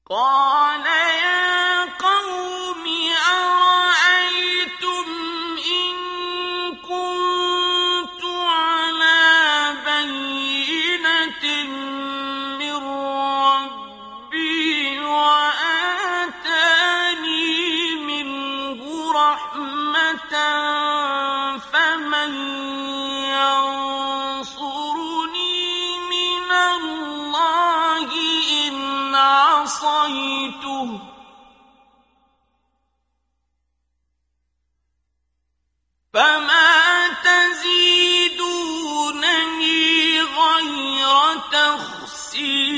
قال يا قوم أرأيتم إن كنت على بينة من ربي وآتاني منه رحمة فمن ينصرني من الله إن عصيته فما تزيدونني غير تخسير